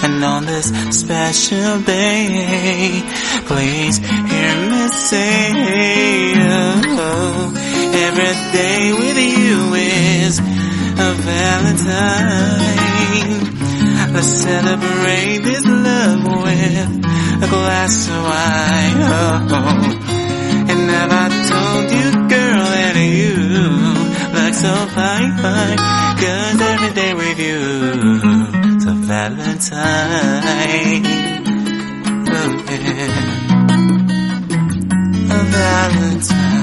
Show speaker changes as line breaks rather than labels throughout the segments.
And on this special day, please hear me say, oh, every day with you is a Valentine. Let's celebrate this love with a glass of wine. Oh, and have I told you, girl, that you look so fine, fine. 'Cause every day with you is a Valentine. Oh yeah, a Valentine.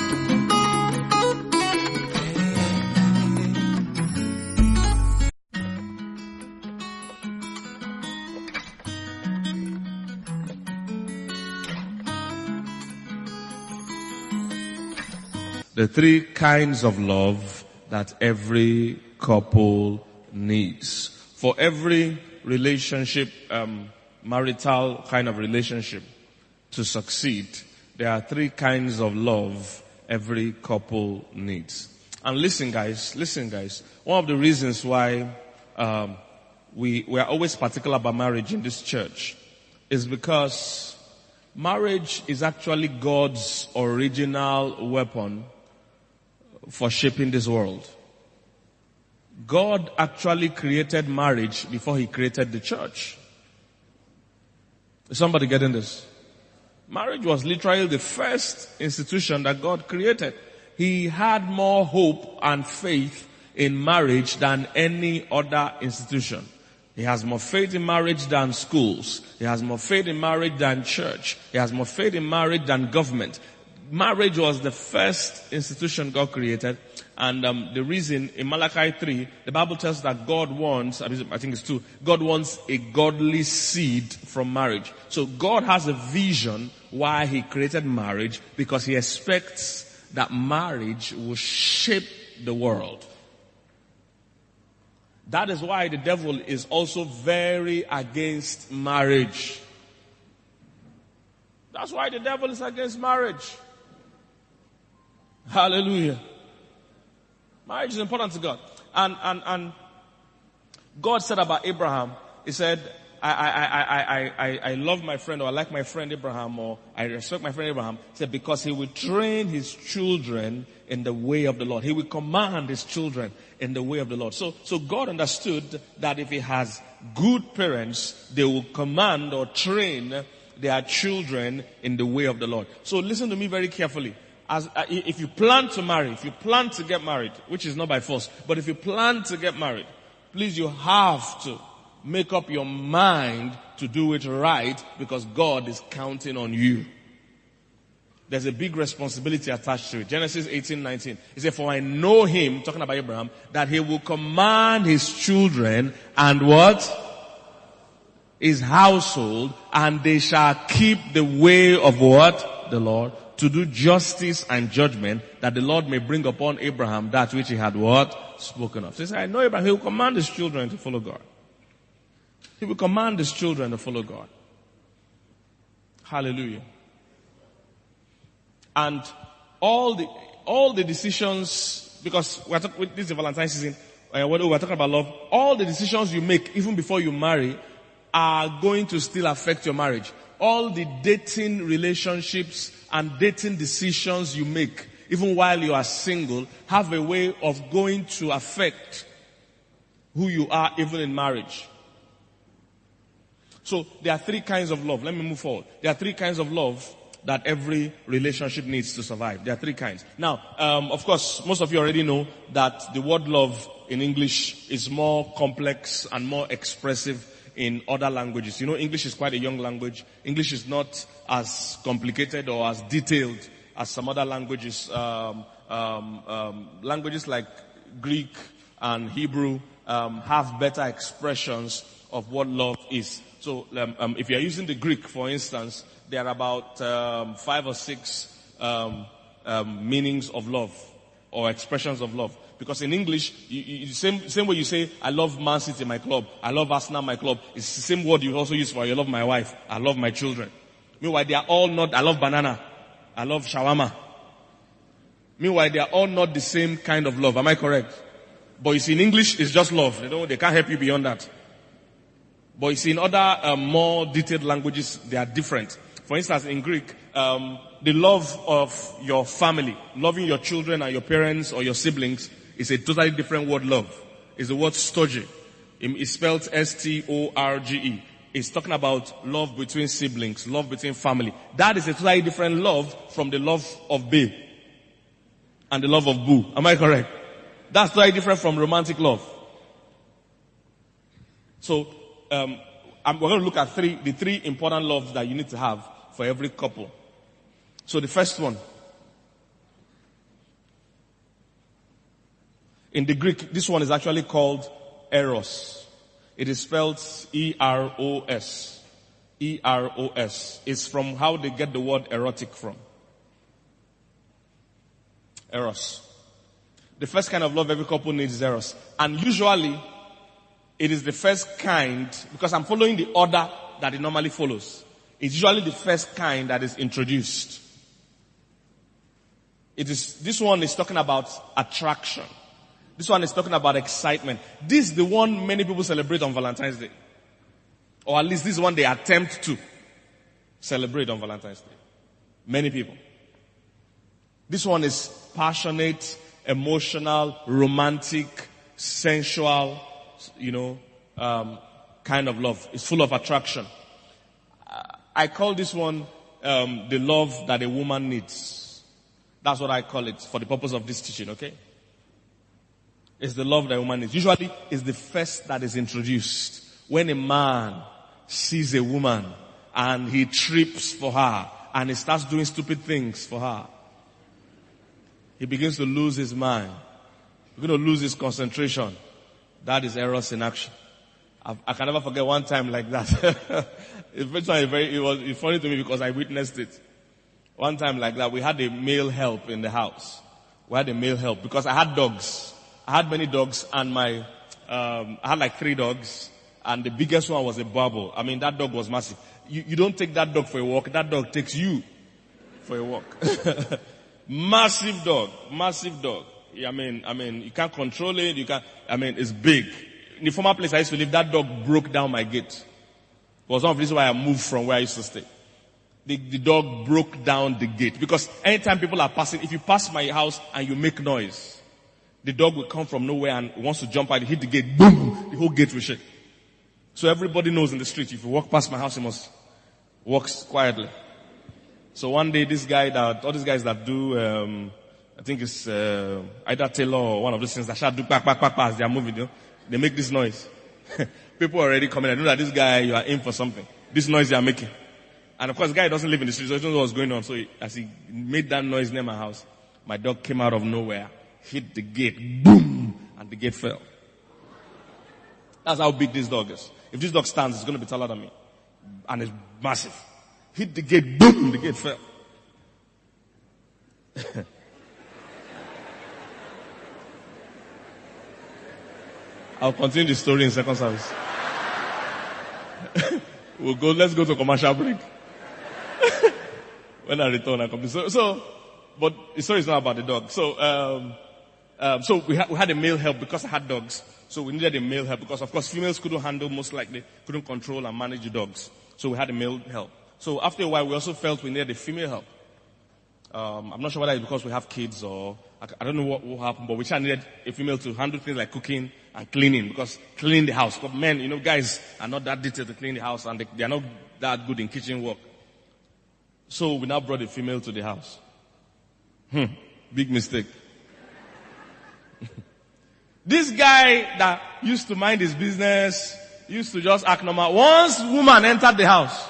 The three kinds of love that every couple needs. For every relationship, marital kind of relationship to succeed, there are three kinds of love every couple needs. And listen guys, one of the reasons why we are always particular about marriage in this church is because marriage is actually God's original weapon for shaping this world. God actually created marriage before he created the church. Is somebody getting this? Marriage was literally the first institution that God created. He had more hope and faith in marriage than any other institution. He has more faith in marriage than schools. He has more faith in marriage than church. He has more faith in marriage than government. Marriage was the first institution God created, and the reason in Malachi 3, the Bible tells us that God wants, I think it's 2, God wants a godly seed from marriage. So God has a vision why he created marriage, because he expects that marriage will shape the world. That is why the devil is also very against marriage. That's why the devil is against marriage. Hallelujah. Marriage is important to God. And God said about Abraham, he said, I love my friend, or I like my friend Abraham, or I respect my friend Abraham. He said, because he will train his children in the way of the Lord. He will command his children in the way of the Lord. So God understood that if he has good parents, they will command or train their children in the way of the Lord. So listen to me very carefully. If you plan to marry, if you plan to get married, which is not by force, but if you plan to get married, please, you have to make up your mind to do it right, because God is counting on you. There's a big responsibility attached to it. Genesis 18:19. He said, for I know him, talking about Abraham, that he will command his children and what? His household, and they shall keep the way of what? The Lord. To do justice and judgment, that the Lord may bring upon Abraham that which he had what? Spoken of. So he said, I know Abraham, he will command his children to follow God. He will command his children to follow God. Hallelujah. And all the decisions, because this is the Valentine's season, when we're talking about love, all the decisions you make, even before you marry, are going to still affect your marriage. All the dating relationships and dating decisions you make, even while you are single, have a way of going to affect who you are even in marriage. So there are three kinds of love. Let me move forward. There are three kinds of love that every relationship needs to survive. There are three kinds. Now, of course, most of you already know that the word love in English is more complex and more expressive in other languages. You know, English is quite a young language. English is not as complicated or as detailed as some other languages. Languages like Greek and Hebrew have better expressions of what love is. So, if you are using the Greek, for instance, there are about 5 or 6 meanings of love or expressions of love. Because in English, same way you say, I love Man City, my club. I love Arsenal, my club. It's the same word you also use for I love my wife. I love my children. Meanwhile, they are all not, I love banana. I love shawarma. Meanwhile, they are all not the same kind of love. Am I correct? But you see, in English, it's just love. They can't help you beyond that. But you see, in other more detailed languages, they are different. For instance, in Greek, the love of your family, loving your children and your parents or your siblings, is a totally different word, love. It's the word storge. It's spelled S-T-O-R-G-E. It's talking about love between siblings, love between family. That is a totally different love from the love of babe and the love of boo. Am I correct? That's totally different from romantic love. So, we're going to look at the three important loves that you need to have for every couple. So the first one. In the Greek, this one is actually called eros. It is spelled E-R-O-S. E-R-O-S. It's from how they get the word erotic from. Eros. The first kind of love every couple needs is eros. And usually, it is the first kind, because I'm following the order that it normally follows. It's usually the first kind that is introduced. This one is talking about attraction. This one is talking about excitement. This is the one many people celebrate on Valentine's Day. Or at least this is one they attempt to celebrate on Valentine's Day. Many people. This one is passionate, emotional, romantic, sensual, kind of love. It's full of attraction. I call this one the love that a woman needs. That's what I call it for the purpose of this teaching, okay? It's the love that a woman needs. Usually, it's the first that is introduced. When a man sees a woman and he trips for her and he starts doing stupid things for her, he begins to lose his mind. He's going to lose his concentration. That is eros in action. I can never forget one time like that. It was funny to me because I witnessed it. One time like that, we had a male help in the house. We had a male help because I had dogs. I had many dogs and I had like 3 dogs and the biggest one was a bubble. I mean, that dog was massive. You don't take that dog for a walk. That dog takes you for a walk. Massive dog. I mean, you can't control it. It's big. In the former place I used to live, that dog broke down my gate. It was one of the reasons why I moved from where I used to stay. The dog broke down the gate. Because anytime people are passing, if you pass my house and you make noise, the dog will come from nowhere and wants to jump out, hit the gate, boom, the whole gate will shake. So everybody knows in the street, if you walk past my house, you must walk quietly. So one day, all these guys that do, I think it's either Taylor or one of those things that shout do back as they are moving, they make this noise. People are already coming. I know that this guy, you are in for something. This noise they are making. And of course, the guy doesn't live in the street, so he doesn't know what's going on. So as he made that noise near my house, my dog came out of nowhere, hit the gate, boom, and the gate fell. That's how big this dog is. If this dog stands, it's going to be taller than me. And it's massive. Hit the gate, boom, the gate fell. I'll continue the story in second service. Let's go to commercial break. When I return, I come. But the story is not about the dog. So we had a male help because I had dogs. So we needed a male help because of course females couldn't control and manage the dogs. So we had a male help. So after a while we also felt we needed a female help. I'm not sure whether it's because we have kids or I don't know what happened, but we just needed a female to handle things like cooking and cleaning, because cleaning the house. But men, guys are not that detailed to clean the house and they are not that good in kitchen work. So we now brought a female to the house. Big mistake. This guy that used to mind his business, used to just act normal. Once woman entered the house,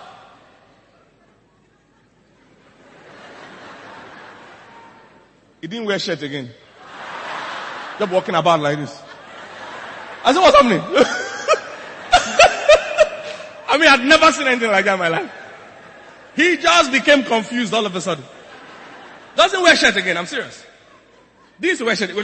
he didn't wear shirt again. Just walking about like this. I said, what's happening? I mean, I'd never seen anything like that in my life. He just became confused all of a sudden. Doesn't wear shirt again, I'm serious. This wear shirt.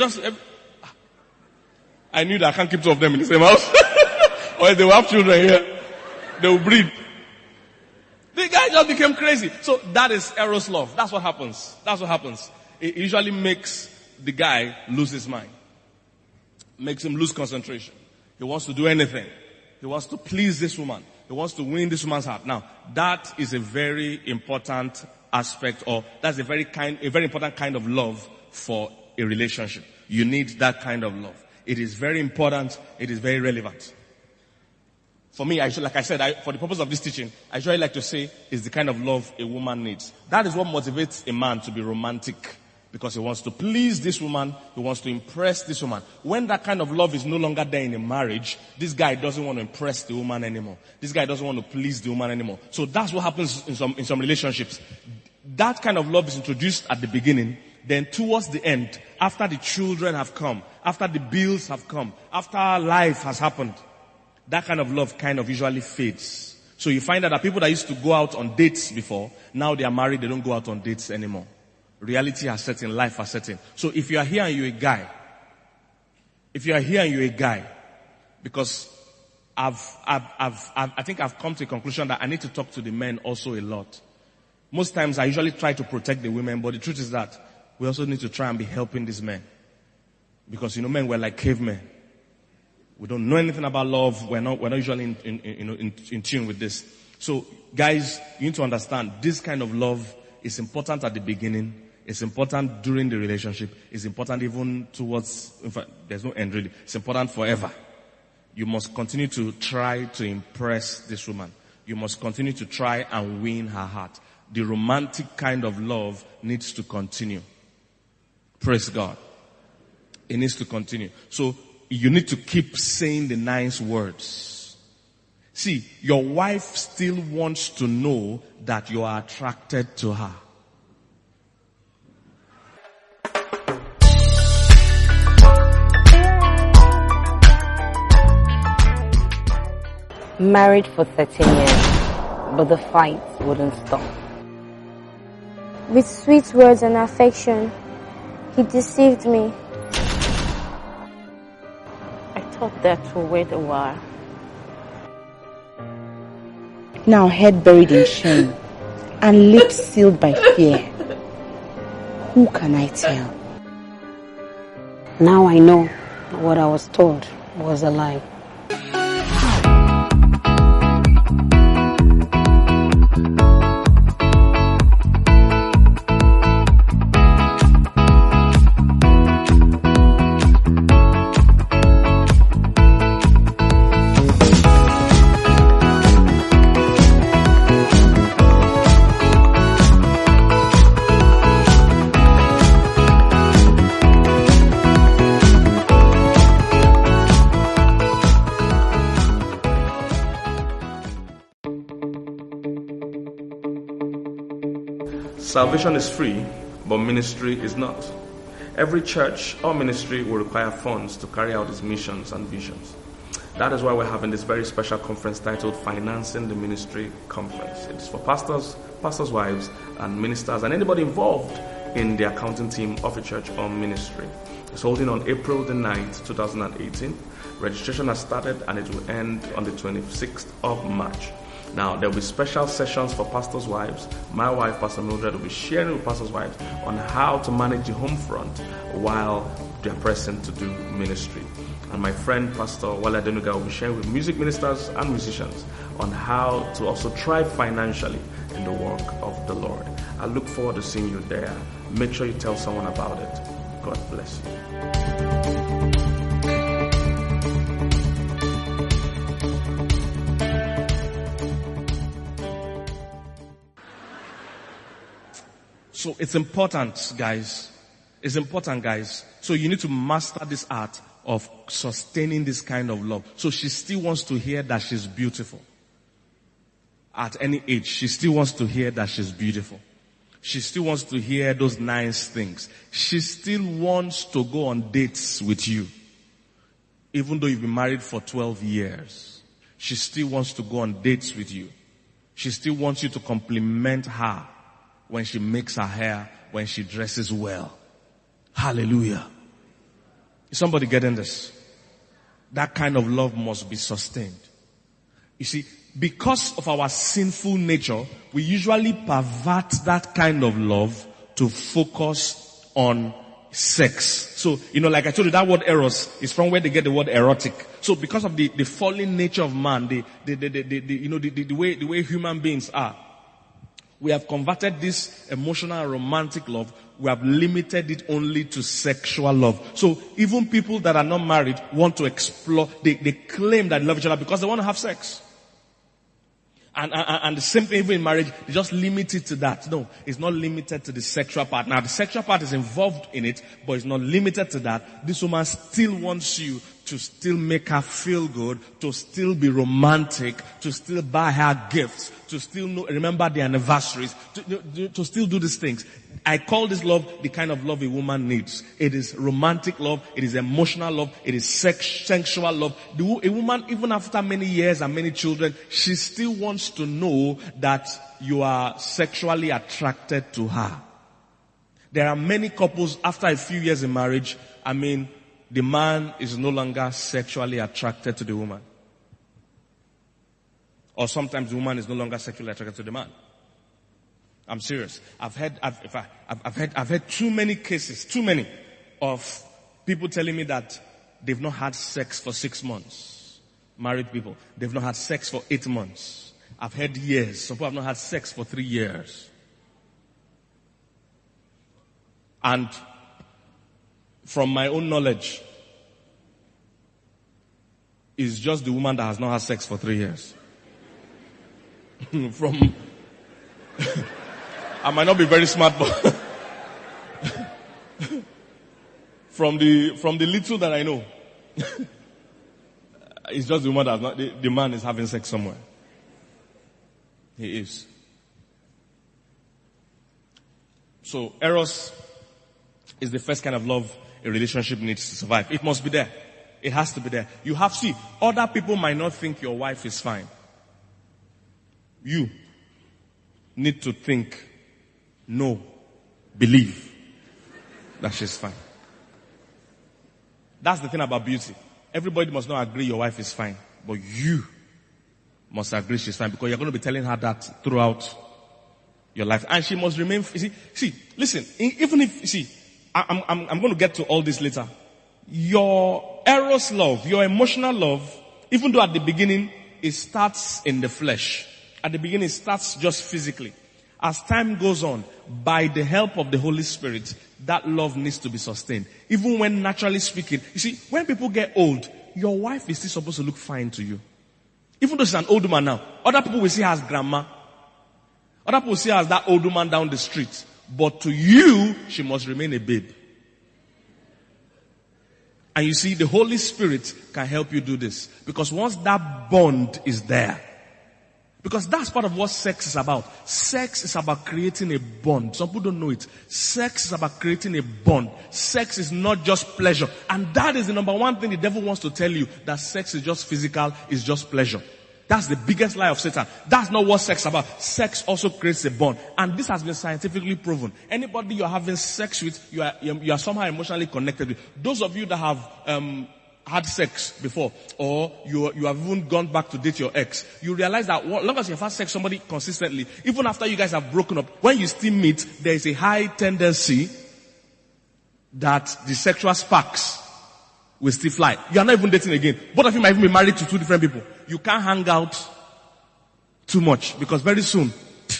I knew that I can't keep 2 of them in the same house. Or if they will have children here, they will breed. The guy just became crazy. So that is eros love. That's what happens. It usually makes the guy lose his mind. Makes him lose concentration. He wants to do anything. He wants to please this woman. He wants to win this woman's heart. Now, that is a very important aspect, or that's a very important kind of love for a relationship. You need that kind of love. It is very important. It is very relevant. For me, like I said, for the purpose of this teaching, I usually like to say is the kind of love a woman needs. That is what motivates a man to be romantic. Because he wants to please this woman, he wants to impress this woman. When that kind of love is no longer there in a marriage, this guy doesn't want to impress the woman anymore. This guy doesn't want to please the woman anymore. So that's what happens in some relationships. That kind of love is introduced at the beginning. Then towards the end, after the children have come, after the bills have come, after life has happened, that kind of love kind of usually fades. So you find that people that used to go out on dates before, now they are married, they don't go out on dates anymore. Reality has set in, life has set in. So if you are here and you're a guy, because I think I've come to a conclusion that I need to talk to the men also a lot. Most times I usually try to protect the women, but the truth is that we also need to try and be helping these men. Because, men, we're like cavemen. We don't know anything about love. We're not usually in tune with this. So guys, you need to understand this kind of love is important at the beginning. It's important during the relationship. It's important even towards, in fact, there's no end really. It's important forever. You must continue to try to impress this woman. You must continue to try and win her heart. The romantic kind of love needs to continue. Praise God. It needs to continue. So you need to keep saying the nice words. See, your wife still wants to know that you are attracted to her.
Married for 13 years, but the fight wouldn't stop.
With sweet words and affection, he deceived me.
I thought that to wait a while.
Now head buried in shame and lips sealed by fear. Who can I tell?
Now I know what I was told was a lie.
Salvation is free, but ministry is not. Every church or ministry will require funds to carry out its missions and visions. That is why we're having this very special conference titled Financing the Ministry Conference. It's for pastors, pastors' wives, and ministers, and anybody involved in the accounting team of a church or ministry. It's holding on April the 9th, 2018. Registration has started and it will end on the 26th of March. Now, there will be special sessions for pastors' wives. My wife, Pastor Mildred, will be sharing with pastors' wives on how to manage the home front while they are present to do ministry. And my friend, Pastor Wale Adenuga, will be sharing with music ministers and musicians on how to also thrive financially in the work of the Lord. I look forward to seeing you there. Make sure you tell someone about it. God bless you. So it's important, guys. It's important, guys. So you need to master this art of sustaining this kind of love. So she still wants to hear that she's beautiful. At any age, she still wants to hear that she's beautiful. She still wants to hear those nice things. She still wants to go on dates with you. Even though you've been married for 12 years. She still wants to go on dates with you. She still wants you to compliment her when she makes her hair, when she dresses well. Hallelujah. Is somebody getting this? That kind of love must be sustained. You see, because of our sinful nature, we usually pervert that kind of love to focus on sex. So, like I told you, that word eros is from where they get the word erotic. So because of the fallen nature of man, the way human beings are, we have converted this emotional and romantic love, we have limited it only to sexual love. So even people that are not married want to explore, they claim that they love each other because they want to have sex. And the same thing even in marriage, they just limit it to that. No, it's not limited to the sexual part. Now the sexual part is involved in it, but it's not limited to that. This woman still wants you to still make her feel good, to still be romantic, to still buy her gifts, to still remember the anniversaries, to still do these things. I call this love the kind of love a woman needs. It is romantic love, it is emotional love, it is sensual love. A woman, even after many years and many children, she still wants to know that you are sexually attracted to her. There are many couples after a few years in marriage, the man is no longer sexually attracted to the woman. Or sometimes the woman is no longer sexually attracted to the man. I'm serious. I've had too many cases, of people telling me that they've not had sex for 6 months. Married people. They've not had sex for 8 months. I've had years. Some people have not had sex for 3 years. And from my own knowledge, it's just the woman that has not had sex for 3 years. I might not be very smart, but from the little that I know, it's just the woman that has not, the man is having sex somewhere. He is. So eros is the first kind of love a relationship needs to survive. It must be there. It has to be there. Other people might not think your wife is fine. You need to think, believe that she's fine. That's the thing about beauty. Everybody must not agree your wife is fine, but you must agree she's fine because you're going to be telling her that throughout your life. And she must remain, listen, I'm going to get to all this later. Your eros love, your emotional love, even though at the beginning it starts in the flesh, at the beginning it starts just physically. As time goes on, by the help of the Holy Spirit, that love needs to be sustained. Even when naturally speaking, when people get old, your wife is still supposed to look fine to you. Even though she's an old woman now, other people will see her as grandma. Other people will see her as that old woman down the street. But to you, she must remain a babe. And the Holy Spirit can help you do this. Because once that bond is there, because that's part of what sex is about. Sex is about creating a bond. Some people don't know it. Sex is about creating a bond. Sex is not just pleasure. And that is the number one thing the devil wants to tell you, that sex is just physical, is just pleasure. That's the biggest lie of Satan. That's not what sex is about. Sex also creates a bond. And this has been scientifically proven. Anybody you're having sex with, you are somehow emotionally connected with. Those of you that have had sex before, or you have even gone back to date your ex, you realize that as long as you've had sex with somebody consistently, even after you guys have broken up, when you still meet, there is a high tendency that the sexual sparks will still fly. You are not even dating again. Both of you might even be married to 2 different people. You can't hang out too much because very soon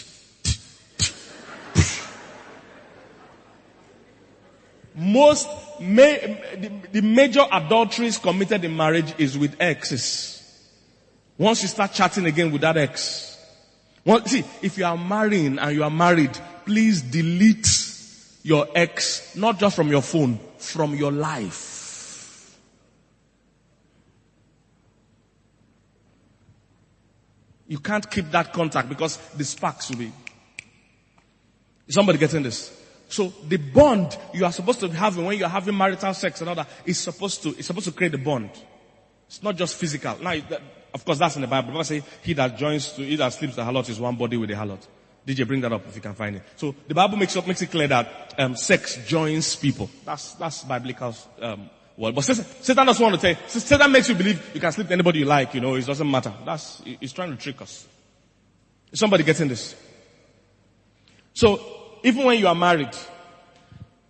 the major adulteries committed in marriage is with exes. Once you start chatting again with that ex. If you are marrying and you are married, please delete your ex, not just from your phone, from your life. You can't keep that contact because the sparks will be. Is somebody getting this? So the bond you are supposed to be having when you are having marital sex and all that is supposed to create a bond. It's not just physical. Now, of course, that's in the Bible. The Bible says, he that sleeps with the harlot is one body with the harlot. DJ, bring that up if you can find it. So the Bible makes it clear that sex joins people. That's biblical word. But Satan doesn't want to tell you. Satan makes you believe you can sleep with anybody you like. It doesn't matter. He's trying to trick us. Is somebody getting this? So even when you are married,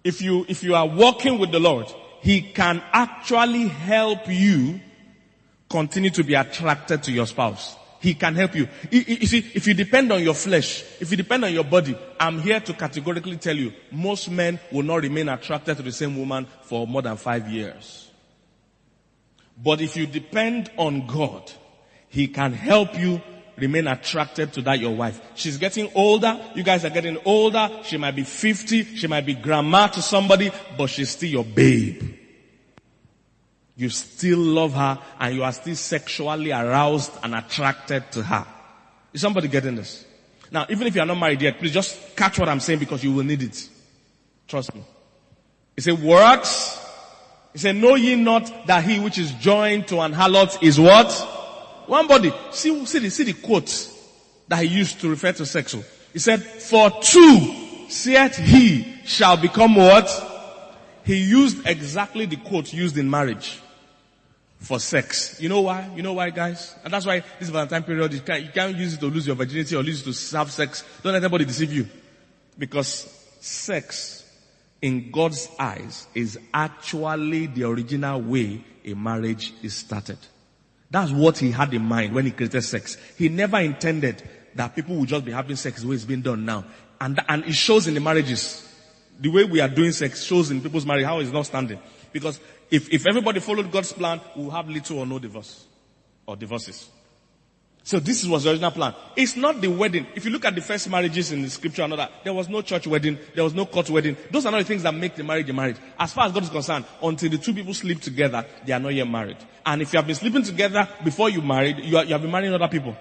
if you are walking with the Lord, He can actually help you continue to be attracted to your spouse. He can help you. You see, if you depend on your flesh, if you depend on your body, I'm here to categorically tell you, most men will not remain attracted to the same woman for more than 5 years. But if you depend on God, He can help you remain attracted to that your wife. She's getting older. You guys are getting older. She might be 50. She might be grandma to somebody, but she's still your babe. You still love her and you are still sexually aroused and attracted to her. Is somebody getting this? Now, even if you are not married yet, please just catch what I'm saying because you will need it. Trust me. He said, works. He said, know ye not that he which is joined to an harlot is what? One body. See the quote that he used to refer to sex. He said, for two, saith he, shall become what? He used exactly the quote used in marriage for sex. You know why? You know why, guys? And that's why this Valentine period, you can't use it to lose your virginity or use it to have sex. Don't let anybody deceive you. Because sex, in God's eyes, is actually the original way a marriage is started. That's what He had in mind when He created sex. He never intended that people would just be having sex the way it's being done now. And it shows in the marriages. The way we are doing sex shows in people's marriage how it's not standing. Because if everybody followed God's plan, we'll have little or no divorce. Or divorces. So this was the original plan. It's not the wedding. If you look at the first marriages in the scripture and all that, there was no church wedding, there was no court wedding. Those are not the things that make the marriage a marriage. As far as God is concerned, until the two people sleep together, they are not yet married. And if you have been sleeping together before you married, you have been marrying other people.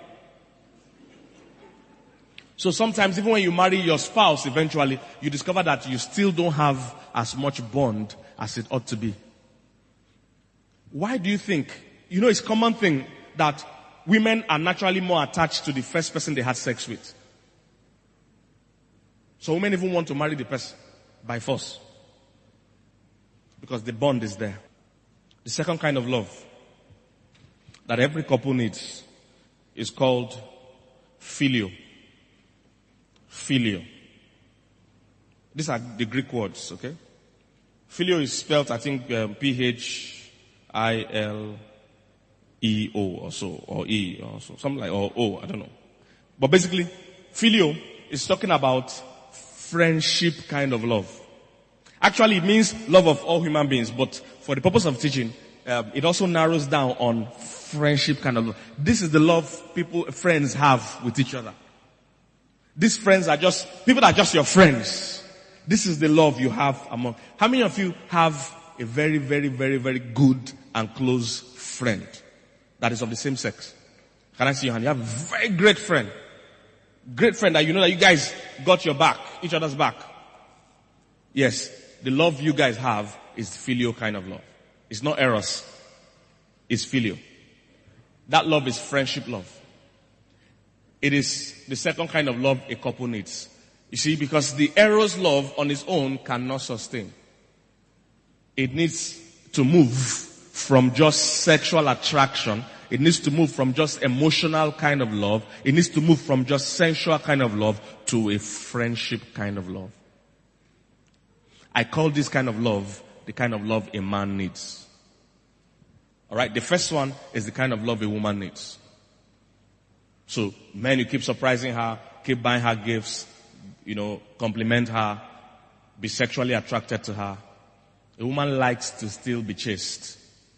So sometimes even when you marry your spouse, eventually, you discover that you still don't have as much bond as it ought to be. Why do you think? You know, it's a common thing that women are naturally more attached to the first person they had sex with. So women even want to marry the person by force. Because the bond is there. The second kind of love that every couple needs is called phileo. Phileo. These are the Greek words, okay? Phileo is spelled, I think, P-H-I-L-E-O or so, or E or so, something like, or O, I don't know. But basically, phileo is talking about friendship kind of love. Actually, it means love of all human beings, but for the purpose of teaching, it also narrows down on friendship kind of love. This is the love friends have with each other. These friends are just, people that are just your friends. This is the love you have among. How many of you have a very, very, very, very good and close friend that is of the same sex? Can I see your hand? You have a very great friend. Great friend that you know that you guys got your back, each other's back. Yes, the love you guys have is phileo kind of love. It's not eros. It's phileo. That love is friendship love. It is the second kind of love a couple needs. You see, because the eros love on its own cannot sustain. It needs to move from just sexual attraction. It needs to move from just emotional kind of love. It needs to move from just sensual kind of love to a friendship kind of love. I call this kind of love the kind of love a man needs. Alright, the first one is the kind of love a woman needs. So, men, you keep surprising her, keep buying her gifts, compliment her, be sexually attracted to her. A woman likes to still be chased.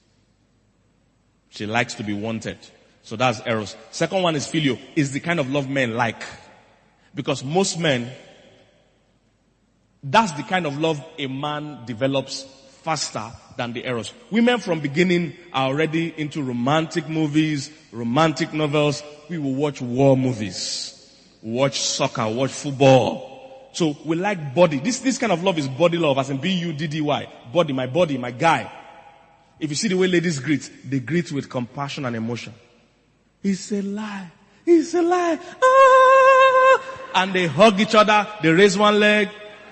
She likes to be wanted. So that's eros. Second one is phileo, is the kind of love men like. Because most men, that's the kind of love a man develops faster than the eros. Women from beginning are already into romantic movies, romantic novels. We will watch war movies, watch soccer, watch football. So we like body. This kind of love is body love, as in B-U-D-D-Y. Body, my guy. If you see the way ladies greet, they greet with compassion and emotion. It's a lie. It's a lie. Ah! And they hug each other. They raise one leg.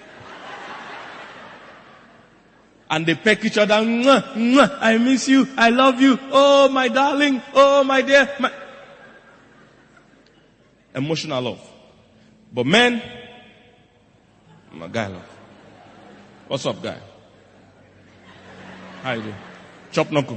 And they peck each other. Mwah, mwah, I miss you. I love you. Oh, my darling. Oh, my dear. Emotional love. But men, my guy love. What's up, guy? How you doing? Chop knuckle.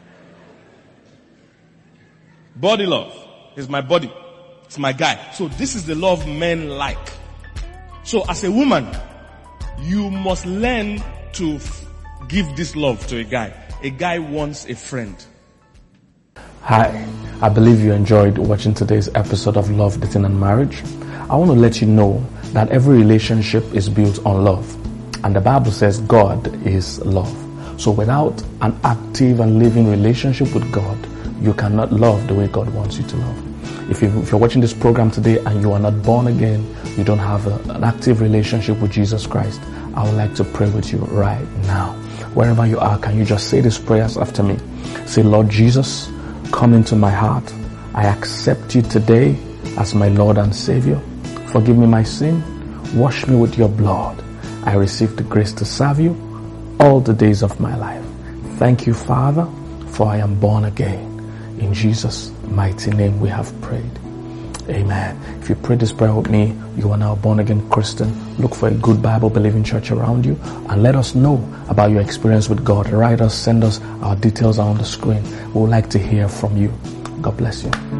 Body love is my body. It's my guy. So this is the love men like. So as a woman, you must learn to give this love to a guy. A guy wants a friend.
Hi, I believe you enjoyed watching today's episode of Love, Dating and Marriage. I want to let you know that every relationship is built on love. And the Bible says God is love. So without an active and living relationship with God, you cannot love the way God wants you to love. If you're watching this program today and you are not born again, you don't have an active relationship with Jesus Christ, I would like to pray with you right now. Wherever you are, can you just say these prayers after me? Say, Lord Jesus, come into my heart. I accept you today as my Lord and Savior. Forgive me my sin. Wash me with your blood. I receive the grace to serve you all the days of my life. Thank you, Father, for I am born again. In Jesus' mighty name we have prayed. Amen. If you pray this prayer with me, you are now a born again Christian. Look for a good Bible believing church around you and let us know about your experience with God. Write us, send us, our details are on the screen. We would like to hear from you. God bless you.